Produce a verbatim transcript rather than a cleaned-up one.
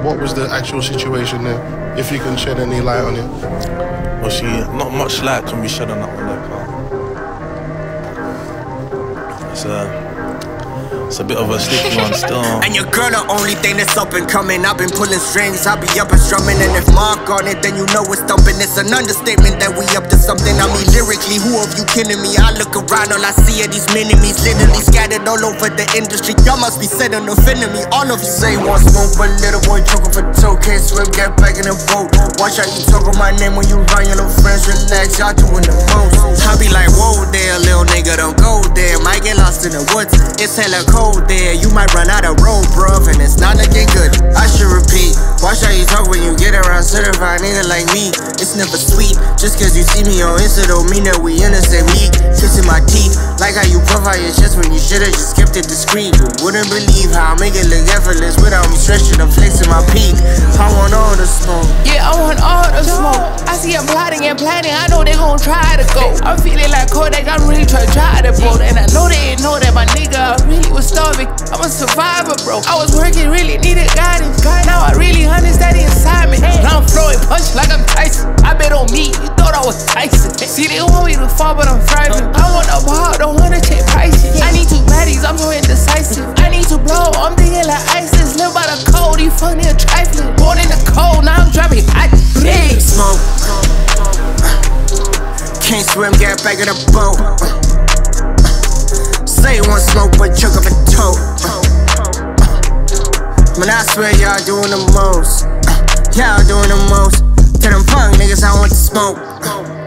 what was the actual situation there? If you can shed any light on it. Well, see, not much light can be shed on that one, like, uh, it's a, it's a bit of a sticky one still. And your girl the only thing that's up and coming. I've been pulling strings, I be up and strumming. And if Mark on it, then you know it's thumping. It's an understatement that we up to something. I mean lyrically, who of you kidding me? I look around, all I see are these mini-me's literally scattered all over the industry. Y'all must be setting no offending me. All of you say one smoke, but little boy choking for toe. Can't swim, get back in the boat. Watch how you talk on my name when you run your little friends. Relax, y'all doing the most. I be like, whoa there, little nigga, don't go there. Might get lost in the woods, it's hella cold there. You might run out of road, bruv, and it's not looking good. I should repeat, watch how you talk when you get around certified nigga like me. It's never sweet, just cause you see me on Insta don't mean that we in the same league. Kissing my teeth, like how you puff out your chest when you should've just kept it discreet. You wouldn't believe how I make it look effortless without me stretching and flexing my peak. I want all the smoke. Yeah, I want all the smoke. I see them plotting and planning, I know they gon' try to go. I'm feeling like Kodak, I'm really trying to try to boat. And I know they didn't know that my nigga really was starving. I'm a survivor, bro. I was working, really needed guidance. Now I really understand the assignment. Now I'm flowing punch like I'm Tyson. I bet on me, you thought I was Tyson. See, they want me to fall, but I'm thriving. I want a ball, don't wanna check prices. I need two baddies, I'm so indecisive. I need to blow, I'm thinking like ISIS. Live by the code, you funny or trifling. Born in the cold, now I'm driving hot. Big smoke. Can't swim, get back in the boat. Say one smoke, but choke up a toe. Man, I swear y'all doing the most. Y'all doing the most. Tell them punk niggas I want to smoke.